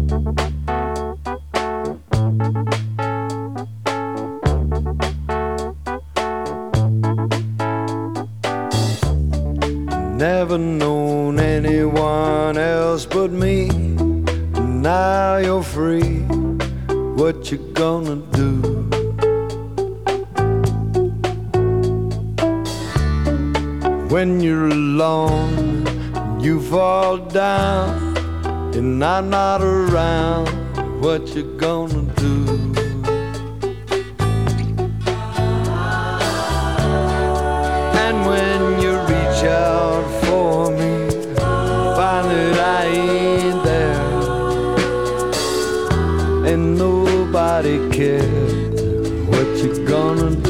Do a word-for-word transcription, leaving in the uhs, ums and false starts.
Never known anyone else but me. Now you're free. What you gonna do? When you're alone, you fall down, and I'm not around. What you gonna do? And when you reach out for me, find that I ain't there, and nobody cares. What you gonna do?